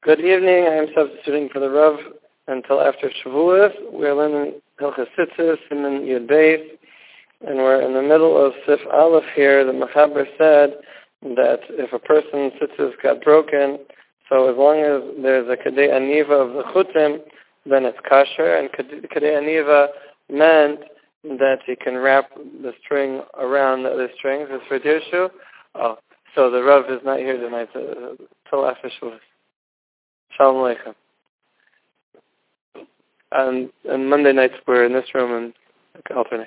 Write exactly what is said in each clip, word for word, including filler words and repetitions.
Good evening. I am substituting for the Rav until after Shavuos. We're learning Hilchos Tzitzis and then Yud Beis, and we're in the middle of Sif Aleph here. The Mechaber said that if a person's tzitzis got broken, so as long as there's a Kadei Aniva of the Chutim, then it's kosher, and Kadei Aniva meant that you can wrap the string around the other strings. It's for Dirshu. Oh, so the Rav is not here tonight until after Shavuos. Shalom Aleichem. And, and Monday nights we're in this room and alternate.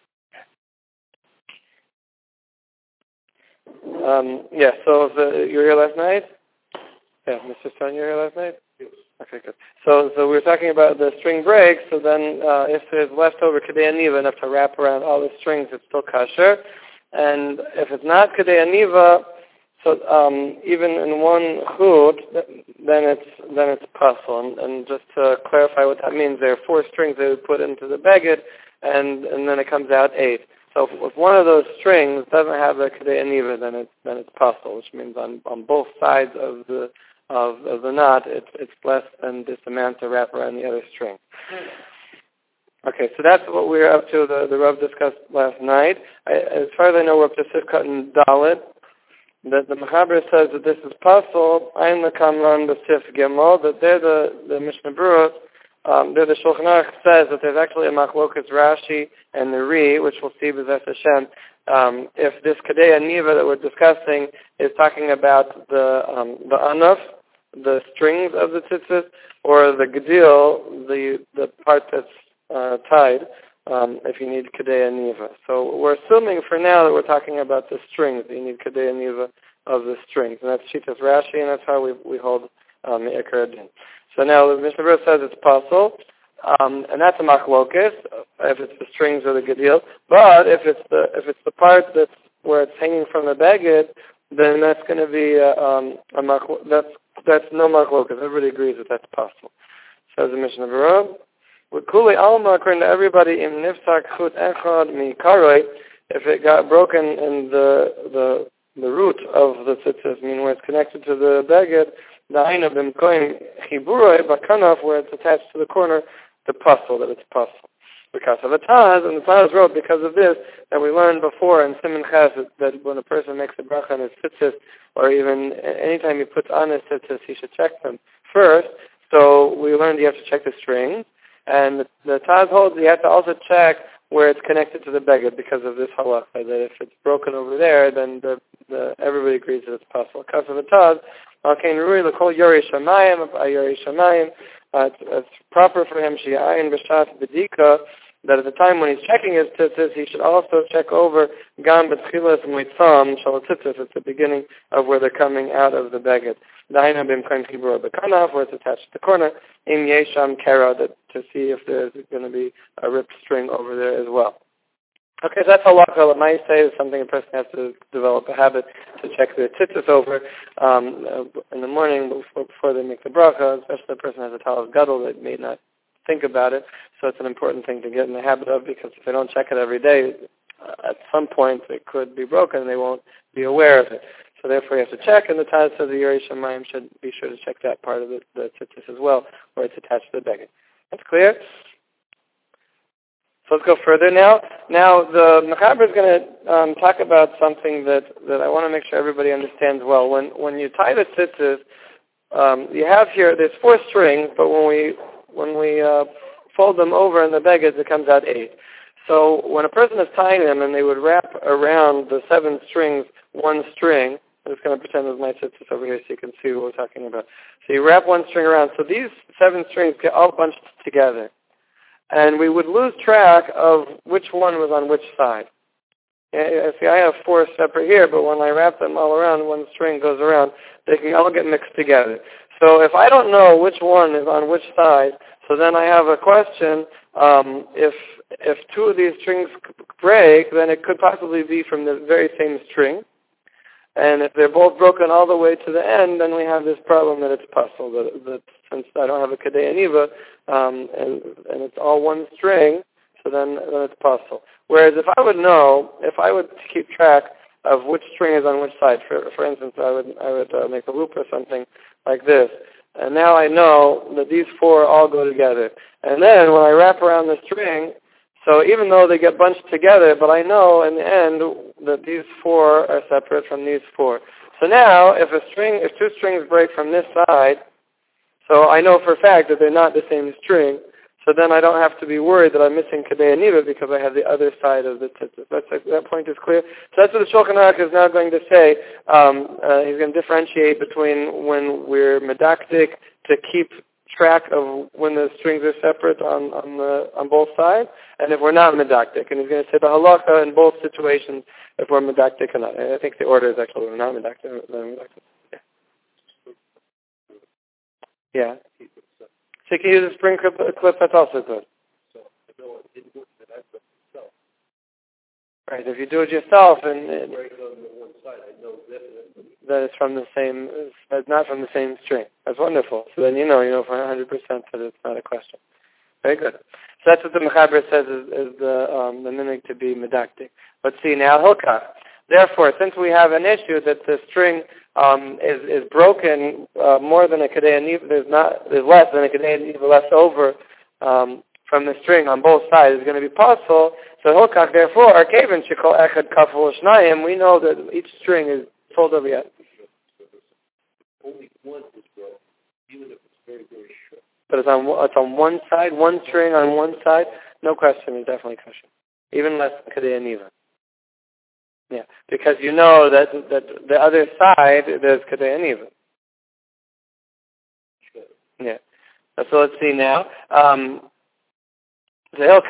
Um, yeah, so the, you were here last night? Yeah, Mister Stone, you were here last night? Yes. Okay, good. So so we were talking about the string break, so then uh, if there's leftover Kadei Aniva enough to wrap around all the strings, it's still kosher. And if it's not Kadei Aniva, so um, even in one chut, then it's then it's pasul. And, and just to clarify what that means, there are four strings that we put into the beged, and and then it comes out eight. So if, if one of those strings doesn't have a Kadei Aniva, then it's then it's pasul, which means on, on both sides of the of, of the knot, it's it's less than this amount to wrap around the other string. Okay, so that's what we were up to. The the Rav discussed last night. I, as far as I know, we're up to Sifkat and Dalit. That the Mechaber says that this is pasul. Ein lekamran b'Sif Gimel. That they're the the Mishnah Berurah. Um, there the Shulchan Aruch says that there's actually a machlokas Rashi and the Ri, which we'll see with Hashem. Um, if this Kadei Aniva that we're discussing is talking about the um, the anaf, the strings of the tzitzis, or the gedil, the the part that's uh, tied, um, if you need Kadei Aniva. So we're assuming for now that we're talking about the strings, that you need Kadei Aniva of the strings. And that's Shitas Rashi, and that's how we we hold um, the Ikar Adin. So now the Mishnah Berurah says it's pasul, um, and that's a machlokas, if it's the strings or the gedil. But if it's the if it's the part that's where it's hanging from the beged, then that's going to be a, um, a machlo- that's that's no machlokas. Everybody agrees that that's pasul. Says the Mishnah Berurah. With kuli alma, according to everybody, in nifsak chut echad mi karoi, if it got broken in the the the root of the tzitzis, meaning where it's connected to the beged, the aina b'mkoim chiburoi bakanaf, where it's attached to the corner, the pasul, that it's pasul. Because of the Taz, and the Taz wrote because of this, that we learned before in Siman Ches, that when a person makes a bracha on his tzitzis, or even anytime he puts on his tzitzis, he should check them first. So we learned you have to check the strings. And the, the Taz holds you have to also check where it's connected to the beged because of this halacha, that if it's broken over there, then the, the everybody agrees that it's pasul. Because of the Taz, okay, Rui l'kol Yori Shamayim, Yori Shamayim, it's, it's proper for him, Shi'ayin b'shas b'dika, that at the time when he's checking his tzitzis, he should also check over Gam b'tchilas moitzam shal tzitzis, at the beginning of where they're coming out of the beged. Daina b'mkoim chibur b'kanaf, where it's attached to the corner, im yesham kera, that to see if there's going to be a ripped string over there as well. Okay, so that's halacha. It might say is something a person has to develop a habit to check their tzitzis over um, in the morning before, before they make the bracha, especially if a person has a talis gadol that may not think about it. So it's an important thing to get in the habit of, because if they don't check it every day, uh, at some point it could be broken and they won't be aware of it. So therefore you have to check, and the Taz says the Yeri Shamayim should be sure to check that part of the, the tzitzis as well, where it's attached to the beged. That's clear? So let's go further now. Now the Mechaber is going to um, talk about something that, that I want to make sure everybody understands well. When when you tie the tzitzis, um, you have here, there's four strings, but when we when we uh, fold them over in the beged, it comes out eight. So when a person is tying them and they would wrap around the seven strings one string, I'm just going to pretend there's my tzitzis over here so you can see what we're talking about. So you wrap one string around. So these seven strings get all bunched together. And we would lose track of which one was on which side. See, I have four separate here, but when I wrap them all around, one string goes around, they can all get mixed together. So if I don't know which one is on which side, so then I have a question, um, if if two of these strings break, then it could possibly be from the very same string. And if they're both broken all the way to the end, then we have this problem that it's pasul, that, that since I don't have a Kadei Aniva, um, and, and it's all one string, so then, then it's pasul. Whereas if I would know, if I would keep track of which string is on which side, for for instance, I would I would uh, make a loop or something like this, and now I know that these four all go together. And then when I wrap around the string, so even though they get bunched together, but I know in the end that these four are separate from these four. So now, if a string, if two strings break from this side, so I know for a fact that they're not the same string, so then I don't have to be worried that I'm missing Kadei and Niva because I have the other side of the tzitzis. That's, that point is clear. So that's what the Shulchan Aruch is now going to say. Um, uh, he's going to differentiate between when we're medaktik to keep track of when the strings are separate on, on, the, on both sides, and if we're not medaktik. And he's going to say the halacha in both situations if we're medaktik or not. I think the order is actually we're not medaktik. Yeah. Yeah. So you can use a spring clip, a clip that's also good. Right, if you do it yourself and it, that it's from the same, it's not from the same string. That's wonderful. So then you know, you know for one hundred percent that it's not a question. Very good. So that's what the Mechaber says is, is the um, the minhag to be medaktik. Let's see now Hilkach. Therefore, since we have an issue that the string um, is is broken uh, more than a Kadei Niva, there's not there's less than a Kadei Niva left over um, from the string on both sides is going to be possible. So Hilkach, therefore, our Kaven Shekol Echad Kaful Shnayim, we know that each string is folded over yet. Only one is broken, even if it's very very short. But it's on it's on one side, one string on one side. No question, it's definitely kosher, even less than Kadei Niva. Yeah, because you know that that the other side there's Kadei Niva. Yeah. So let's see now. Um, since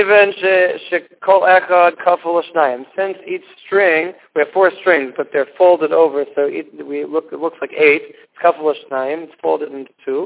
each string, we have four strings, but they're folded over, so it, we look, it looks like eight. It's kafel shnayim, it's folded into two.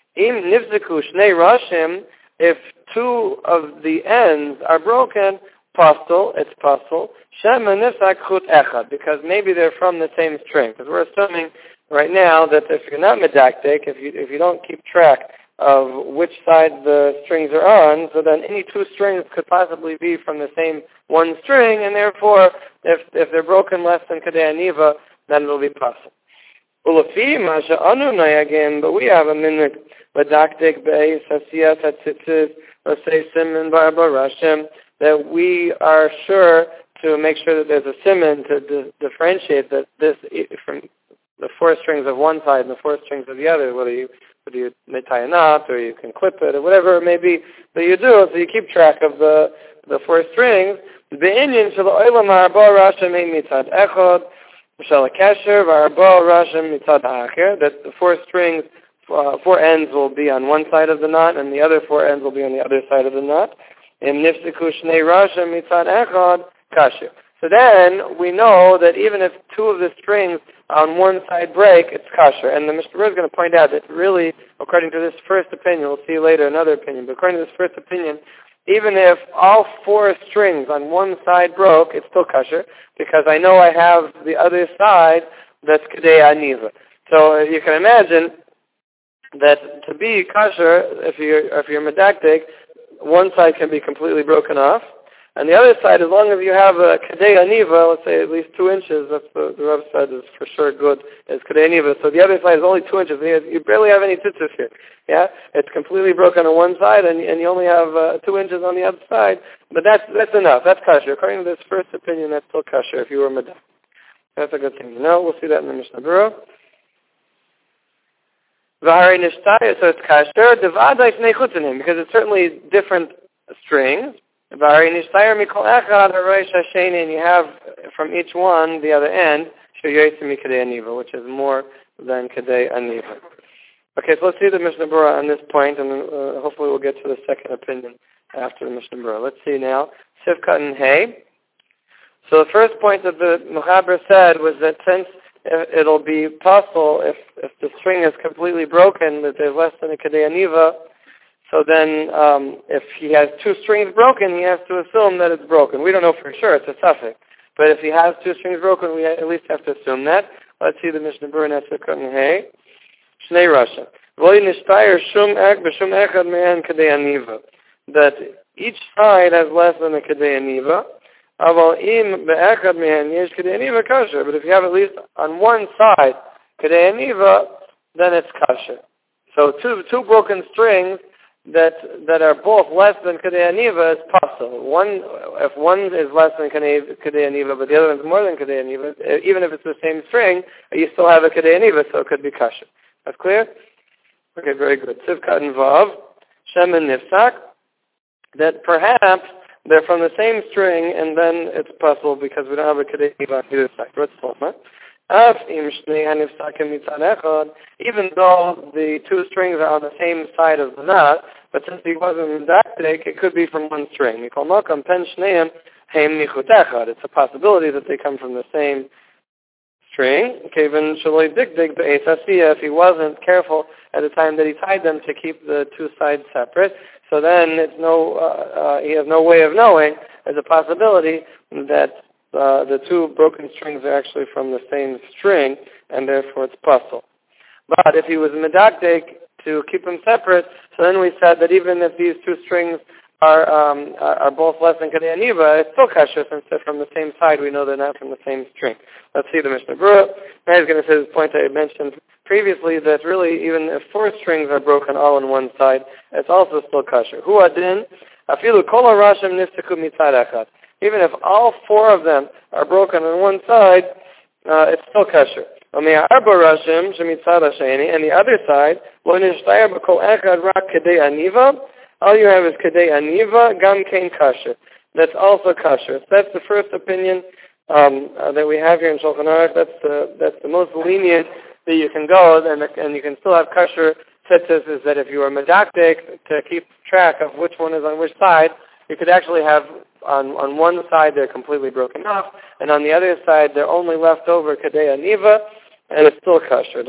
If two of the ends are broken, pastel, it's pastel. Because maybe they're from the same string. Because we're assuming right now that if you're not medaktik, if you if you don't keep track of which side the strings are on, so then any two strings could possibly be from the same one string, and therefore, if if they're broken less than Kadei Niva, then it'll be possible. But we have a minhag medaktik be'es hasiyas hatzitzis, let's say siman v'arba that we are sure to make sure that there's a siman to di- differentiate that this from the four strings of one side and the four strings of the other, whether you whether you tie a knot or you can clip it or whatever it may be that you do, so you keep track of the the four strings. That the four strings, uh, four ends will be on one side of the knot, and the other four ends will be on the other side of the knot. So then we know that even if two of the strings on one side break, it's kosher. And the Mishnah is going to point out that really, according to this first opinion, we'll see later another opinion, but according to this first opinion, even if all four strings on one side broke, it's still kosher, because I know I have the other side that's Kadei Niva. So uh, you can imagine that to be kosher, if you're, if you're medaktik, one side can be completely broken off, and the other side, as long as you have a Kadei Niva, let's say at least two inches, that's the, the Rav said is for sure good, is Kadei Niva. So the other side is only two inches. You barely have any tzitzis here. Yeah, it's completely broken on one side, and, and you only have uh, two inches on the other side. But that's that's enough. That's kosher. According to this first opinion, that's still kosher if you were medak. That's a good thing to know. We'll see that in the Mishnah Berurah. V'harei nishtayir, so it's kosher. Devadai shnei chutzanim, because it's certainly different strings. And you have from each one, the other end, which is more than Kadei Niva. Okay, so let's see the Mishnah Berurah on this point, and uh, hopefully we'll get to the second opinion after the Mishnah Berurah. Let's see now. Sivkat and Hay. So the first point that the Mechaber said was that since it'll be possible if, if the string is completely broken, that there's less than a Kadei Niva, so then, um, if he has two strings broken, he has to assume that it's broken. We don't know for sure; it's a suffix. But if he has two strings broken, we at least have to assume that. Let's see the Mishnah Berurah in Sivkat and Hay. Shnei Rasha. That each side has less than a Kadei Niva. But if you have at least on one side Kadei Niva, then it's kosher. So two two broken strings that that are both less than Kedei Aniva is possible. One, if one is less than Kedei Aniva, but the other one is more than Kedei Aniva, even if it's the same string, you still have a Kedei Aniva, so it could be kasher. That's clear? Okay, very good. Tzivkat and Vav, Shem and Nifsak, that perhaps they're from the same string, and then it's possible because we don't have a Kedei Aniva on either side. What's Toma? Even though the two strings are on the same side of the knot, but since he wasn't medakdek, it could be from one string. It's a possibility that they come from the same string. If he wasn't careful at the time that he tied them to keep the two sides separate, so then it's no, uh, uh, he has no way of knowing. There's a possibility that Uh, the two broken strings are actually from the same string, and therefore it's puzzle. But if he was medakdek to keep them separate, so then we said that even if these two strings are um, are, are both less than Kedei Aniva, it's still kasher since they're from the same side. We know they're not from the ssame string. Let's see the Mishnah Berurah. Now he's going to say this point I mentioned previously, that really even if four strings are broken all on one side, it's also still kasher. Hu adin afilu kol harashim niftaku mitzad echad. Even if all four of them are broken on one side, uh, it's still kasher. And the other side, all you have is Kedei Aniva, Gam Kain kasher. That's also kasher. So that's the first opinion um, uh, that we have here in Shulchan Aruch. That's the that's the most lenient that you can go, and and you can still have kasher tzitzis. Is that if you are medakdek to keep track of which one is on which side, you could actually have on on one side they're completely broken off, and on the other side they're only left over Kedei Aniva, and it's still kasher.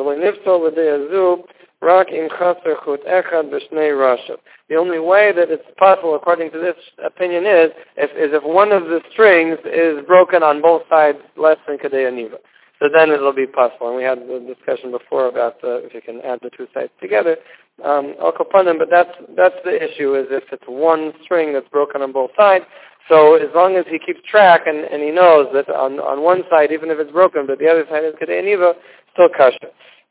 The only way that it's possible, according to this opinion, is if is if one of the strings is broken on both sides less than Kedei Aniva. So then it'll be possible. And we had the discussion before about uh, if you can add the two sides together. Um, but that's that's the issue, is if it's one string that's broken on both sides. So as long as he keeps track and, and he knows that on, on one side, even if it's broken, but the other side is Kedei Aniva, still kasher.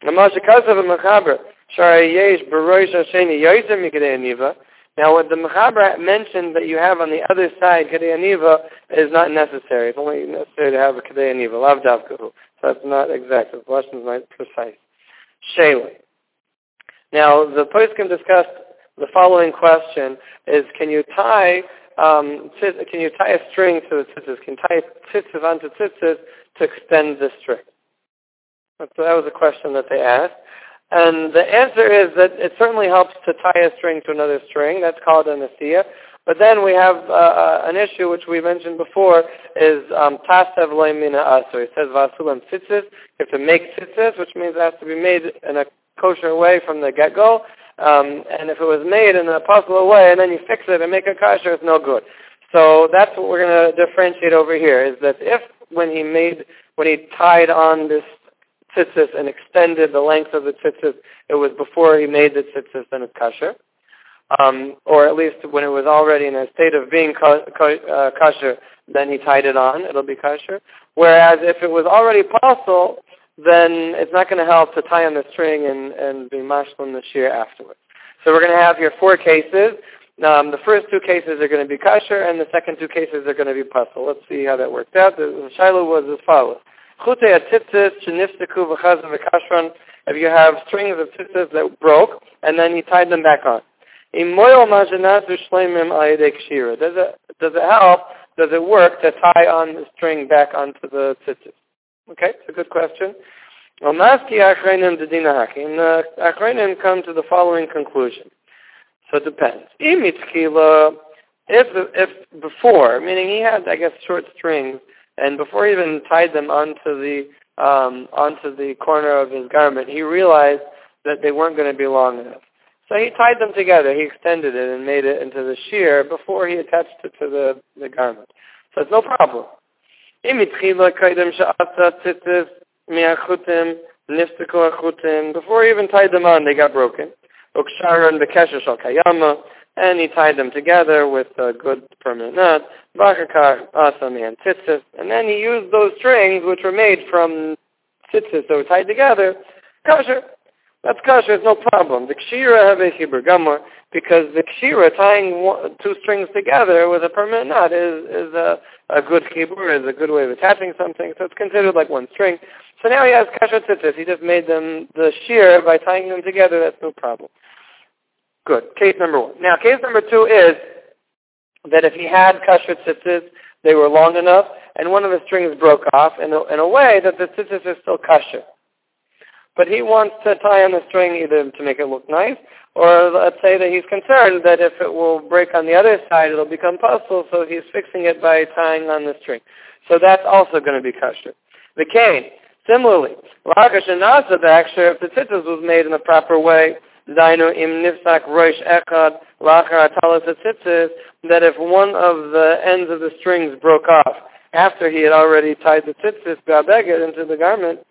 Now, what the Mechaber mentioned that you have on the other side, Kedei Aniva, is not necessary. It's only necessary to have a Kedei Aniva, lav davkahu. So that's not exact. The question is not precise. Shayla. Now, the poskim discussed the following question: is can you tie um, can you tie a string to the tzitzis? Can you tie tzitzis onto tzitzis to extend the string? So that was a question that they asked. And the answer is that it certainly helps to tie a string to another string. That's called a nasiya. But then we have uh, an issue which we mentioned before is tasev loy mina asur. It says vasulam tzitzis. You have to make tzitzis, which means it has to be made in a kosher way from the get-go. Um, and if it was made in a possible way and then you fix it and make it kosher, it's no good. So that's what we're going to differentiate over here, is that if when he made, when he tied on this tzitzis and extended the length of the tzitzis, it was before he made the tzitzis, then it's kasher. Um, or at least when it was already in a state of being ko- ko- uh, kasher, then he tied it on, it'll be kasher. Whereas if it was already possible, then it's not going to help to tie on the string and, and be mashlim the shear afterwards. So we're going to have here four cases. Um, the first two cases are going to be kasher, and the second two cases are going to be puzzle. Let's see how that worked out. The, the shiloh was as follows. If you have strings of tzitzis that broke, and then you tied them back on. Does it, does it help, does it work to tie on the string back onto the tzitzis? Okay, it's a good question. And the Achronim come to the following conclusion. So it depends. If, if before, meaning he had, I guess, short strings, and before he even tied them onto the um, onto the corner of his garment, he realized that they weren't going to be long enough. So he tied them together. He extended it and made it into the shear before he attached it to the, the garment. So it's no problem. Before he even tied them on, they got broken. And he tied them together with a good permanent knot. And then he used those strings, which were made from tzitzis that were tied together, kosher. that's kosher, it's no problem. The kshira have a chibur gamor, because the kshira, tying one, two strings together with a permanent knot, is is a, a good chibur, is a good way of attaching something, so it's considered like one string. So now he has kasher tzitzis. He just made them the shear by tying them together. That's no problem. Good. Case number one. Now, case number two is that if he had kasher tzitzis, they were long enough, and one of the strings broke off in a, in a way that the tzitzis is still kasher. But he wants to tie on the string either to make it look nice, or let's say that he's concerned that if it will break on the other side, it'll become puzzle, so he's fixing it by tying on the string. So that's also going to be kasher. The cane, similarly, if the tzitzis was made in the proper way, that if one of the ends of the strings broke off after he had already tied the tzitzis into the garment,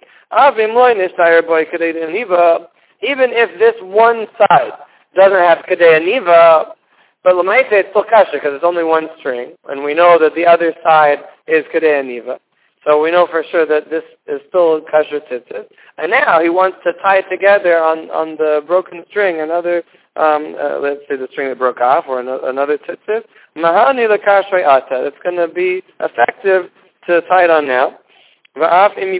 even if this one side doesn't have kadei aniva, but l'maiteh it's still kasher because it's only one string, and we know that the other side is kadei aniva. So we know for sure that this is still kasher tzitzis. And now he wants to tie together on, on the broken string another, um, uh, let's say the string that broke off, or another, another tzitzis. Mahani l'kashrei ata. It's going to be effective to tie it on now. And even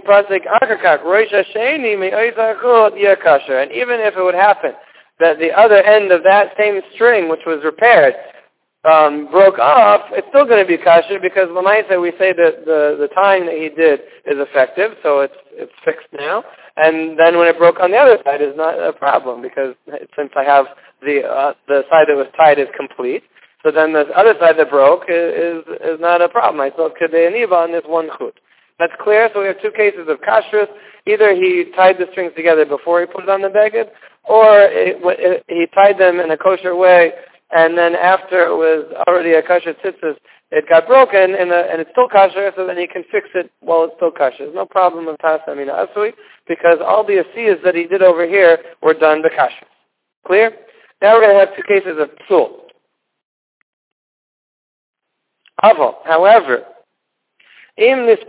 if it would happen that the other end of that same string, which was repaired, um, broke off, it's still going to be kasher because l'maiteh we say that the, the tying that he did is effective, so it's it's fixed now. And then when it broke on the other side is not a problem because since I have the uh, the side that was tied is complete, so then the other side that broke is is, is not a problem. I still have kadei aniva on this one chut. That's clear. So we have two cases of kashrus. Either he tied the strings together before he put it on the beged, or it, it, he tied them in a kosher way, and then after it was already a kasher tzitzis, it got broken, and, uh, and it's still kasher, so then he can fix it while it's still kasher. There's no problem with tasa amina asui, because all the asiyas that he did over here were done by kasher. Clear? Now we're going to have two cases of psul. Aval, however, if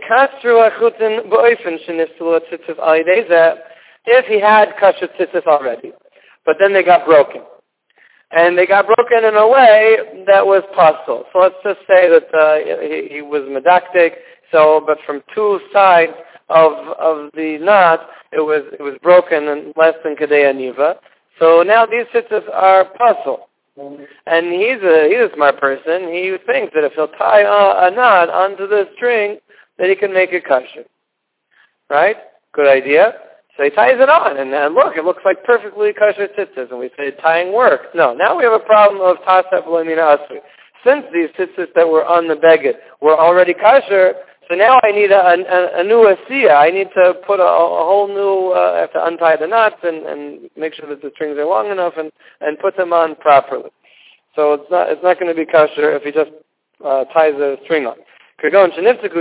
he had kasher tzitzis already, but then they got broken, and they got broken in a way that was possible. So let's just say that uh, he, he was medactic, so but from two sides of of the knot, it was it was broken in less than kadei aniva. So now these tzitzis are puzzle. And he's a he's a smart person. He thinks that if he'll tie a, a knot onto the string, that he can make it kasher. Right? Good idea. So he ties it on, and, and look, it looks like perfectly kasher tzitzis, and we say tying works. No, now we have a problem of tasef l'mina asui. Since these tzitzis that were on the beged were already kasher, so now I need a, a, a new asiya. I need to put a, a whole new, uh, I have to untie the knots and, and make sure that the strings are long enough and, and put them on properly. So it's not it's not going to be kasher if he just uh, ties a string on. If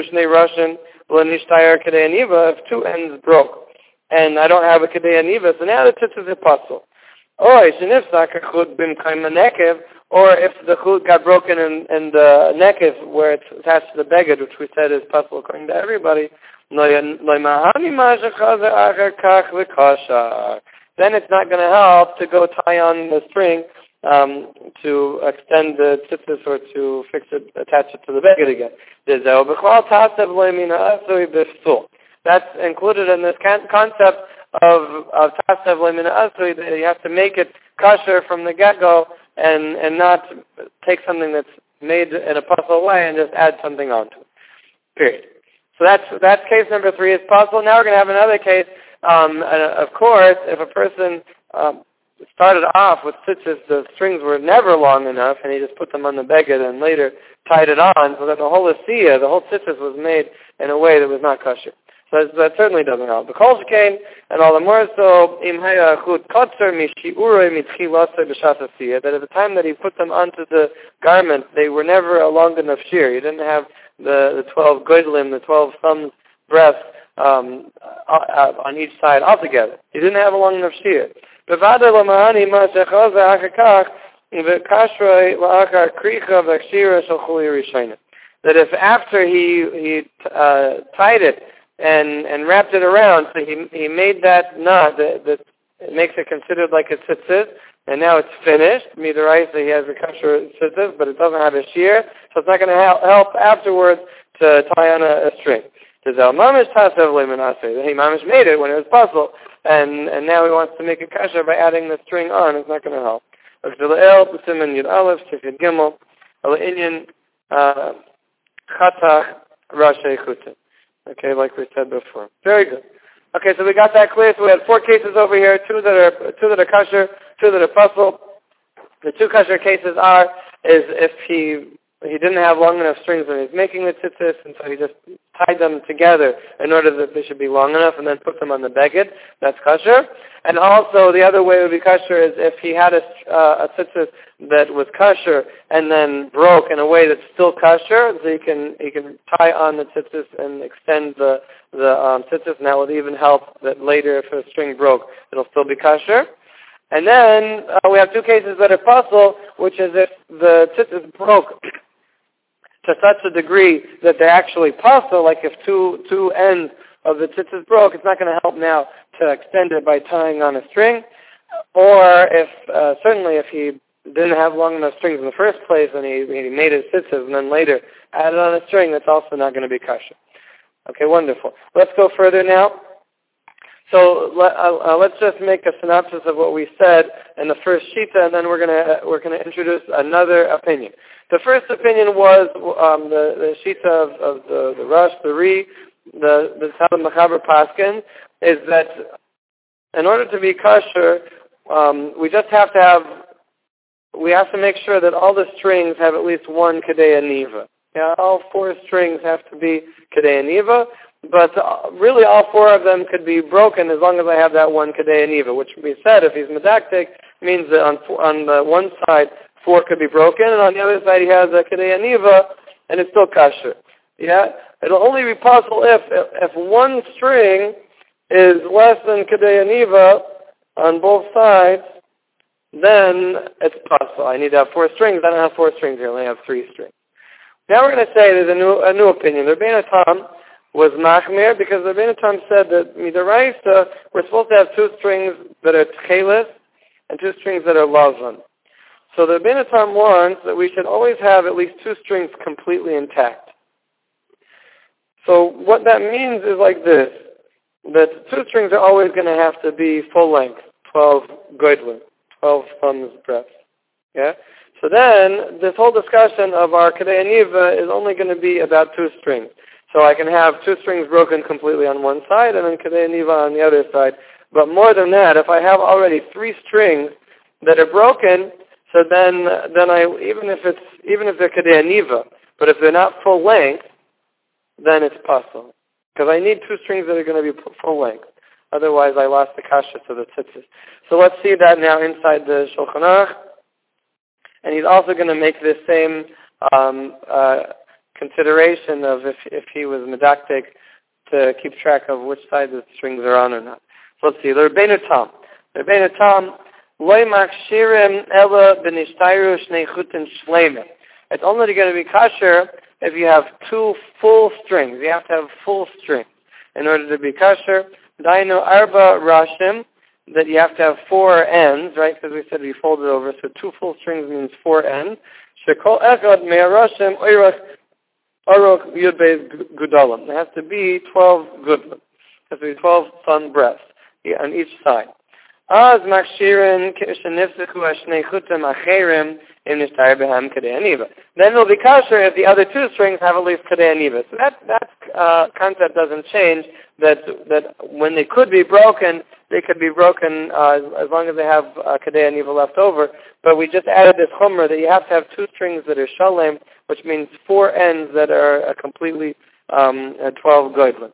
two ends broke, and I don't have a kadei aniva, so now the tzitzis is puzzle. Or if the chut got broken in, in the nekev where it's attached to the beged, which we said is puzzle according to everybody, then it's not going to help to go tie on the string um, to extend the tzitzis or to fix it, attach it to the beged again. That's included in this concept of of tasav lemina asui, that you have to make it kosher from the get-go and, and not take something that's made in a puzzle way and just add something onto it. Period. So that's that's case number three is possible. Now we're going to have another case. Um, and of course, if a person um, started off with tzitzis, the strings were never long enough, and he just put them on the beged and later tied it on, so that the whole asiya, the whole tzitzis, was made in a way that was not kosher. So that certainly doesn't help. The kol shekain, and all the more so, im haya chut kotzer mishiurei mitchilasa b'shas that at the time that he put them onto the garment, they were never a long enough shear. He didn't have the, the twelve goydlim, the twelve thumbs breaths um, uh, on each side altogether. He didn't have a long enough shear. Bevada lamahani ma'ashechaza achakach v'kashrei la'achar kricha v'kshira shel chuli rishayna. That if after he he uh, tied it and and wrapped it around, so he he made that knot, the, the it makes it considered like a tzitzit, and now it's finished. Midaraisa, he has a kosher tzitzit, but it doesn't have a shear, so it's not going to help afterwards to tie on a, a string. He mamish made it when it was puzzle, and and now he wants to make it kosher by adding the string on. It's not going to help. Okay, like we said before. Very good. Okay, so we got that clear. So we had four cases over here, two that are two that are kosher, two that are puzzle. The two kosher cases are is if he he didn't have long enough strings when he was making the tzitzis, and so he just tied them together in order that they should be long enough, and then put them on the beged. That's kosher. And also the other way it would be kosher is if he had a, uh, a tzitzis that was kosher and then broke in a way that's still kosher, so he can he can tie on the tzitzis and extend the the um, tzitzis, and that would even help that later if a string broke, it'll still be kosher. And then uh, we have two cases that are puzzle, which is if the tzitzis broke to such a degree that they're actually puzzle, like if two two ends of the tzitzis broke, it's not going to help now to extend it by tying on a string. Or if, uh, certainly if he didn't have long enough strings in the first place and he, he made his tzitzis and then later added on a string, that's also not going to be kosher. Okay, wonderful. Let's go further now. So let, uh, uh, let's just make a synopsis of what we said in the first shita, and then we're going to we're going to introduce another opinion. The first opinion was um, the, the shita of, of the, the Rosh, the Ri, the the Talmud Mechaber Paskin, is that in order to be kosher, um, we just have to have we have to make sure that all the strings have at least one Kedei Aniva. Yeah, all four strings have to be Kedei Aniva. But uh, really all four of them could be broken as long as I have that one Kedei Aniva, which we said if he's medactic means that on, on the one side four could be broken, and on the other side he has a Kedei Aniva and it's still kosher. Yeah? It'll only be possible if, if, if one string is less than Kedei Aniva on both sides, then it's possible. I need to have four strings. I don't have four strings here. I only have three strings. Now we're going to say there's a new, a new opinion. The Rebbeinu Tam was machmir because the Rebbeinu Tam said that midaraisa we're supposed to have two strings that are tchelis and two strings that are lavan. So the Rebbeinu Tam wants that we should always have at least two strings completely intact. So what that means is like this, that two strings are always going to have to be full length, twelve goydlin, twelve thumbs breadth. Yeah. So then this whole discussion of our Kedei Aniva is only going to be about two strings. So I can have two strings broken completely on one side and then Kedei Aniva on the other side. But more than that, if I have already three strings that are broken, so then then I even if it's even if they're Kedei Aniva, but if they're not full length, then it's possible. Because I need two strings that are going to be full length. Otherwise I lost the kasha to the tzitzis. So let's see that now inside the Shulchan Aruch. And he's also going to make this same um, uh, consideration of if if he was medactic to keep track of which side the strings are on or not. So let's see. The Rebbeinu Tam. The Rebbeinu Tam, loy makshirim ela b'nishtayru shnei chutin shleimim. It's only going to be kosher if you have two full strings. You have to have full strings in order to be kosher. Dainu arba rashim, that you have to have four ends, right? Because we said we folded over, so two full strings means four ends. Shekol echad me'arashim oirach arok yud beis gudalim. There has to be twelve gudlim. There has to be twelve thumb breadths on each side. Az makshirin shenifsechu ashnei chutim acherim im nishtayr behem Kedei Aniva. Then it'll be kosher if the other two strings have at least Kedei Aniva. So that that uh, concept doesn't change. That that when they could be broken, they could be broken uh, as, as long as they have uh, Kedei Aniva left over. But we just added this chumrah that you have to have two strings that are shalem, which means four ends that are uh, completely um, uh, twelve goydlin.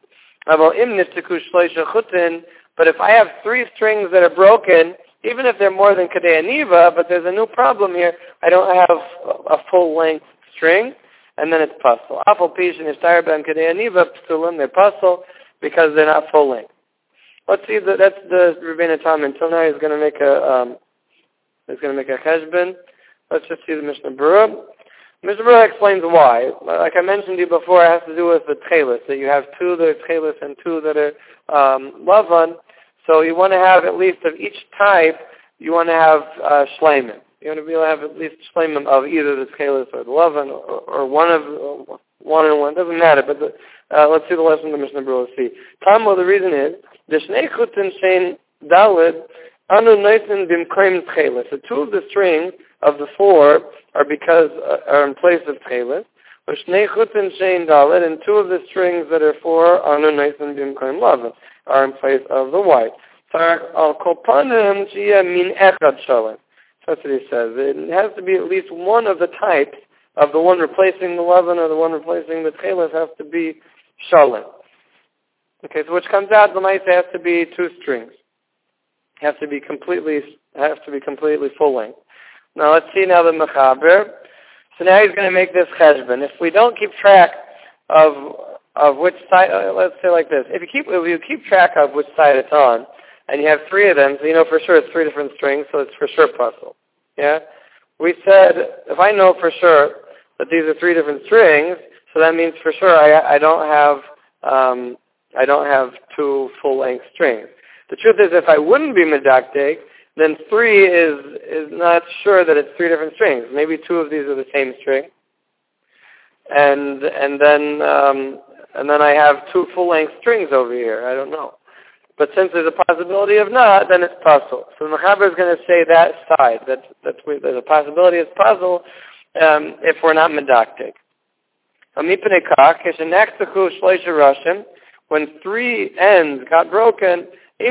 But if I have three strings that are broken, even if they're more than Kedei Aniva, but there's a new problem here, I don't have a full-length string, and then it's puzzle. Afal pish and ishtar ben Kedei Aniva psulim, they're puzzle because they're not full-length. Let's see, the, that's the Rebbeinu Tam. Until now, he's going to make a um, he's going to make a cheshbon. Let's just see the Mishnah Berurah. Mishnah Berurah explains why. Like I mentioned to you before, it has to do with the tchelis, that you have two that are tchelis and two that are um, lavan. So you want to have at least of each type, you want to have uh, shleimin. You want to be able to have at least shleimin of either the tchelis or the leaven, or, or one of uh, one and one. It doesn't matter, but the, uh, let's see the lesson the Mishnah Berurah. Let's see. Tamo, the reason is, the shnei chutin shein dalid, anu noisin bimkoim tchelis. The two of the strings of the four are because, uh, are in place of tchelis. Shnei chutin shein dalid, and two of the strings that are four, anu noisin bimkoim leaven, are in place of the white. Al kolpanim shia min echad shalem. That's what he says. It has to be at least one of the types of the one replacing the leaven or the one replacing the tchelis has to be shalem. Okay, so which comes out, the mice has to be two strings. Has to be completely, has to be completely full length. Now let's see now the mechaber. So now he's going to make this cheshbon. If we don't keep track of of which side, uh, let's say like this. If you keep if you keep track of which side it's on, and you have three of them, so you know for sure it's three different strings, so it's for sure puzzle. Yeah? We said, if I know for sure that these are three different strings, so that means for sure I, I don't have um, I don't have two full-length strings. The truth is, if I wouldn't be medactic, then three is is not sure that it's three different strings. Maybe two of these are the same string, and and then um, and then I have two full-length strings over here. I don't know. But since there's a possibility of not, then it's puzzle. So the Mechaber is going to say that side, that, that we, there's a possibility it's puzzle um, if we're not medactic. When three ends got broken,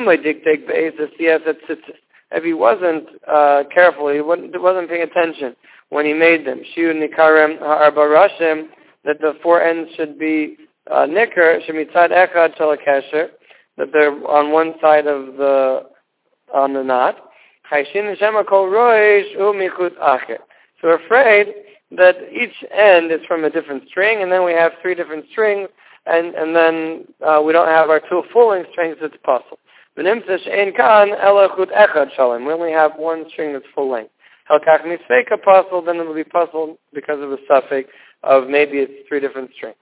if he wasn't uh, careful, he wasn't, wasn't paying attention when he made them, that the four ends should be uh, nicker, shemitzad echad shalakesher, that they're on one side of the on the knot. So we're afraid that each end is from a different string, and then we have three different strings, and and then uh, we don't have our two full-length strings. It's puzzle. We only have one string that's full length. Puzzle, then it will be puzzled because of the suffix of maybe it's three different strings.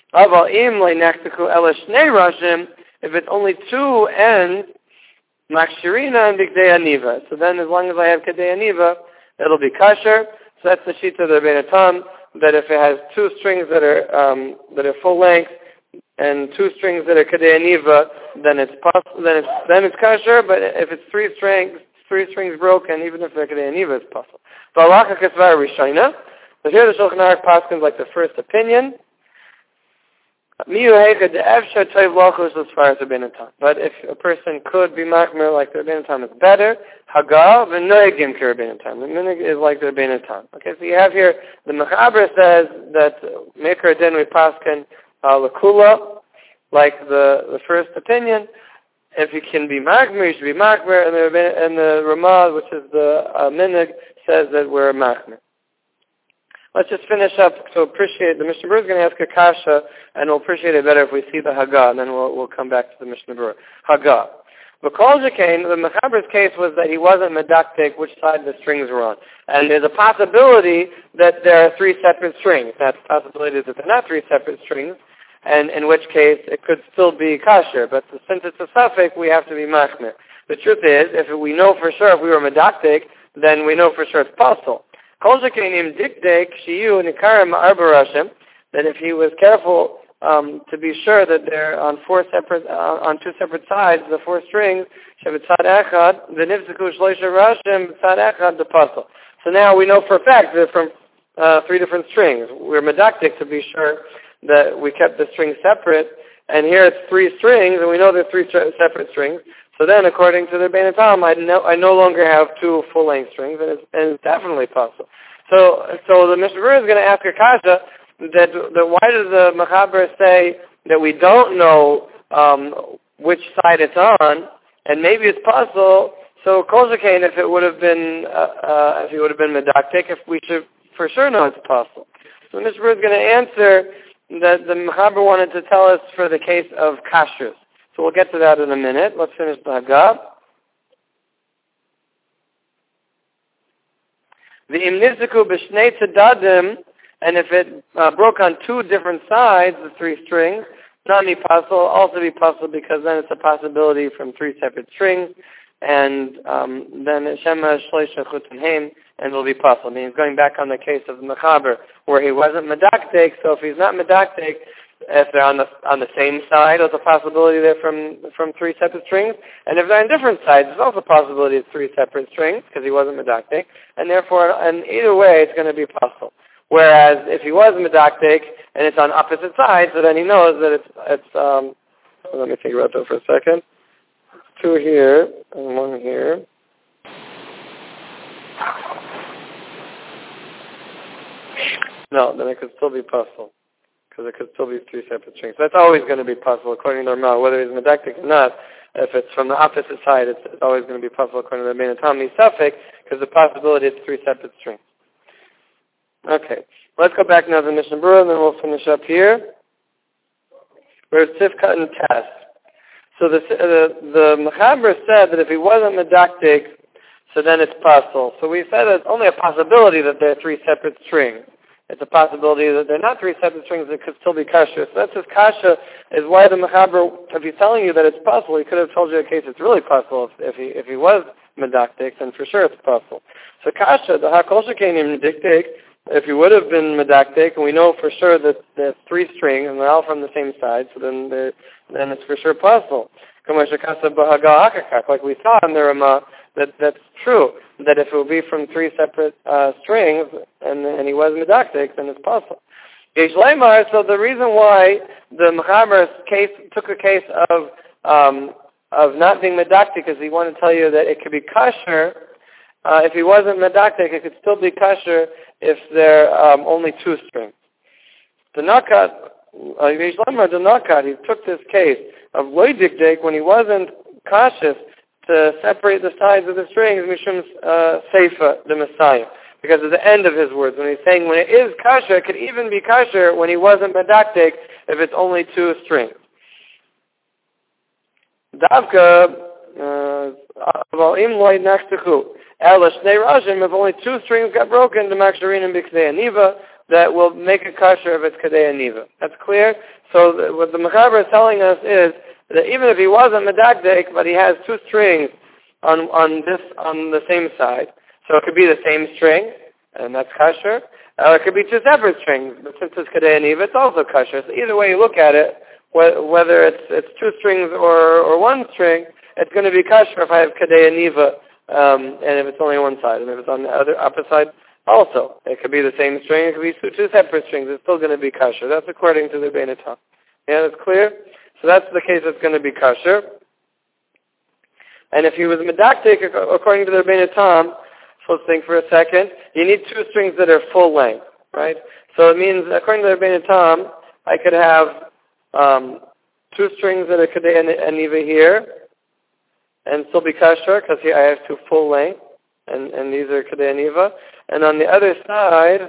If it's only two ends, makshirina and bigdei aniva. So then as long as I have kadei aniva, it'll be kasher. So that's the shita of the Rebbeinu Tam, that if it has two strings that are um, that are full length and two strings that are kadei aniva, then it's possible. Then it's then it's kasher. But if it's three strings, three strings broken, even if they're kadei aniva, it's possible. But halacha kesvar rishayna. So here the Shulchan Aruch paskins like the first opinion. But if a person could be machmir like the Rebbeinu Tam, it's better. Haga v'noegim ki Rebbeinu Tam. The minig is like the Rebbeinu Tam. Okay, so you have here the Mechaber says that Meikar Din we paskin lakula, like the the first opinion. If you can be machmir, you should be machmir, and the and the Ramah, which is the uh, minig, says that we're machmir. Let's just finish up. So appreciate the Mishnah Berurah is going to ask a kasha, and we'll appreciate it better if we see the Haggah, and then we'll we'll come back to the Mishnah Berurah. Haggah. But Kol Jekain, the Mechaber's case was that he wasn't medactic which side the strings were on, and there's a possibility that there are three separate strings. That possibility is that they're not three separate strings, and in which case it could still be kasher. But since it's a suffix, we have to be machmir. The truth is, if we know for sure if we were medactic, then we know for sure it's possible. That if he was careful um, to be sure that they're on four separate, uh, on two separate sides, the four strings, so now we know for a fact they're from uh, three different strings. We're medactic to be sure that we kept the strings separate, and here it's three strings, and we know they're three separate strings. So then, according to the Rebbeinu Tam, I no, I no longer have two full-length strings, and it's, and it's definitely possible. So, so the Mishnah Berurah is going to ask a kasha that, that why does the Mechaber say that we don't know um, which side it's on, and maybe it's possible. So, Kol Jekain, if it would have been, uh, uh, if it would have been medactic, if we should for sure know it's possible. So, the Mishnah Berurah is going to answer that the Mechaber wanted to tell us for the case of kashrus. So we'll get to that in a minute. Let's finish the Haggah. The imniziku b'shnei tzadadim, and if it uh, broke on two different sides, the three strings, Nami Pasul also be possible because then it's a possibility from three separate strings, and um, then Shema Shleisha Chutin Haim, and it'll be possible. I mean, going back on the case of the Mechaber, where he wasn't Medaktik, so if he's not Medaktik, if they're on the on the same side, there's a possibility there from from three separate strings, and if they're on different sides, there's also a possibility of three separate strings because he wasn't Medaktik, and therefore, and either way, it's going to be possible. Whereas if he was Medaktik and it's on opposite sides, so then he knows that it's it's. Um, let me think about that for a second. Two here and one here. No, then it could still be possible. Because it could still be three separate strings. That's always going to be possible according to Ramah, whether he's medaktik or not. If it's from the opposite side, it's, it's always going to be possible according to the Rabbeinu Tam Misafik, because the possibility is three separate strings. Okay, let's go back now to the Mishnah Berurah, and then we'll finish up here. Where's Tifka and Test? So the the, the Mechaber said that if he wasn't medaktik, so then it's possible. So we said it's only a possibility that there are three separate strings. It's a possibility that they're not three separate strings that could still be kasha. So that's his kasha, is why the Mechaber, if he's telling you that it's possible, he could have told you a case it's really possible. If, if he if he was medaktik, then for sure it's possible. So kasha, the hakol shekenim medaktik, if he would have been medaktik, and we know for sure that there's three strings, and they're all from the same side, so then then it's for sure possible. Like we saw in the Ramah, that that's true, that if it will be from three separate uh, strings, and and he was medaktik, then it's possible. So the reason why the Mechaber's case took a case of um, of not being medaktik is he wanted to tell you that it could be kasher. Uh, if he wasn't medaktik, it could still be kasher if there are um, only two strings. The nakat, uh, the nakat, he took this case of loydikdik when he wasn't cautious to separate the sides of the strings, mishum uh, seifa, the Messiah, because at the end of his words, when he's saying when it is kasher, it could even be kasher when he wasn't medaktik if it's only two strings. Davka, im loyd nachtachu. If only two strings got broken, the maksharin and b'kdei aniva, that will make a kasher if it's kadei aniva. That's clear? So the, what the Mechaber is telling us is that even if he wasn't medaktik, but he has two strings on on this on the same side, so it could be the same string, and that's kasher. Or it could be two separate strings, but since it's kadei aniva, it's also kasher. So either way you look at it, whether it's it's two strings or or one string, it's going to be kasher if I have kadei aniva. Um, and if it's only one side, and if it's on the other opposite side, also it could be the same string. It could be two, two separate strings. It's still going to be kasher. That's according to the Rebbeinu Tam. Yeah, that's clear. So that's the case that's going to be kasher. And if he was medaktik, according to the Rebbeinu Tam, so let's think for a second. You need two strings that are full length, right? So it means, according to the Rebbeinu Tam, I could have um, two strings that are kadei aniva here, and still be kasher, because I have two full length, and, and these are kadei aniva. And on the other side,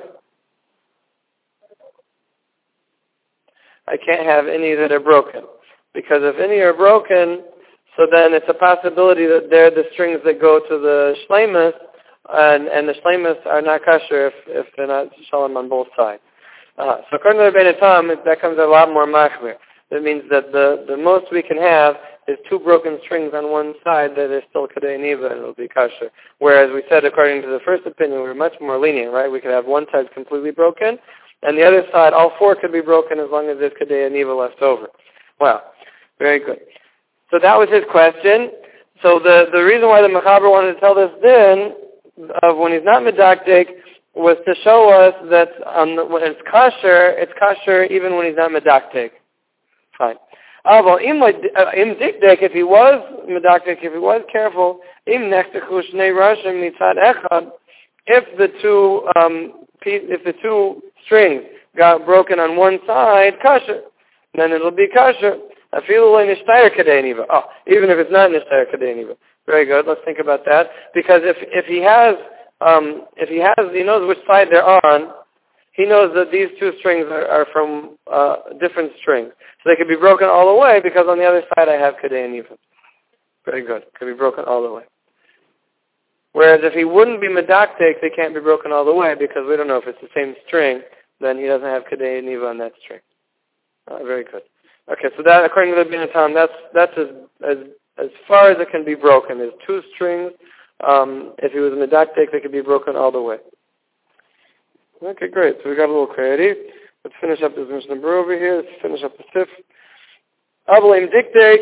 I can't have any that are broken. Because if any are broken, so then it's a possibility that they're the strings that go to the shleimus, and, and the shleimus are not kasher if, if they're not shalom on both sides. Uh, so according to the Rebbeinu Tam, that comes a lot more machmir. That means that the, the most we can have is two broken strings on one side that is still kadei aniva, and it'll be kasher. Whereas we said, according to the first opinion, we're much more lenient, right? We could have one side completely broken, and the other side, all four could be broken as long as there's kadei aniva left over. Wow, very good. So that was his question. So the, the reason why the Mechaber wanted to tell this then, of when he's not medaktik, was to show us that um, when it's kasher, it's kasher even when he's not medaktik. Fine. Uh, well, im dikdik, if he was medaktik, if he was careful, im nechtechu shnei rashim mitzad echad, if the two um, if the two strings got broken on one side, kasher, then it'll be kasher. Afilu lo nishtayr kadei aniva. Oh, even if it's not nishtayr kadei aniva. Very good. Let's think about that. Because if if he has um, if he has he knows which side they're on, he knows that these two strings are, are from uh, different strings. So they could be broken all the way because on the other side I have kadei aniva. Very good. Could be broken all the way. Whereas if he wouldn't be medaktik, they can't be broken all the way because we don't know if it's the same string, then he doesn't have kadei aniva on that string. Uh, very good. Okay, so that, according to the Bin Tam, that's that's as as as far as it can be broken. There's two strings. Um, if he was medakdek, they could be broken all the way. Okay, great. So we got a little clarity. Let's finish up this Mishnah Berurah over here. Let's finish up the Sif. If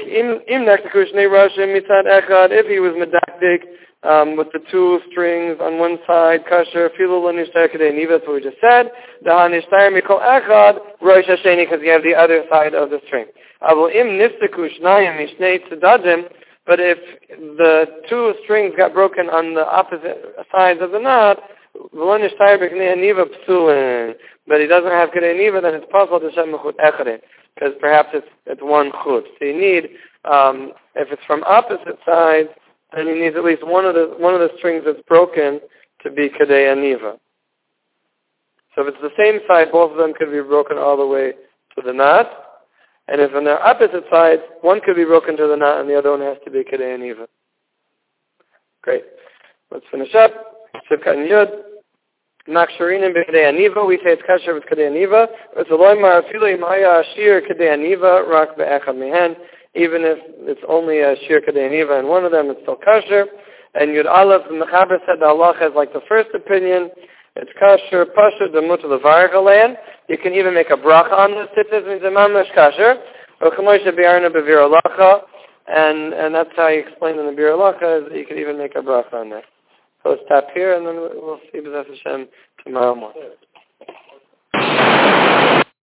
he was medakdek um, with the two strings on one side, kasher, that's what we just said. Because you have the other side of the string. But if the two strings got broken on the opposite sides of the knot, but he doesn't have Kedei Niva, then it's possible to shem mechut echad, because perhaps it's it's one chut. So you need, um, if it's from opposite sides, then you need at least one of the one of the strings that's broken to be Kedei Niva. So if it's the same side, both of them could be broken all the way to the knot. And if on their opposite sides, one could be broken to the knot and the other one has to be Kedei Niva. Great. Let's finish up. Sivkat and Yud. Maksharinim b'Kedei Aniva. We say it's kasher with Kedei Aniva. It's a loymar afilu imaya ashir Kedei Aniva rak be'echad mehen. Even if it's only a shir Kedei Aniva and one of them, it's still kasher. And Yud Aleph, the Mechaber said the Allah has like the first opinion. It's kasher, pasha, demut levarech alein. You can even make a bracha on this. Tzitzis means a mamash kasher. Or chemoshe bi'arna b'vir alacha. And and that's how you explain in the Bir Alacha, is that you can even make a bracha on there. So let's stop here, and then we'll see B'ezras Hashem tomorrow morning.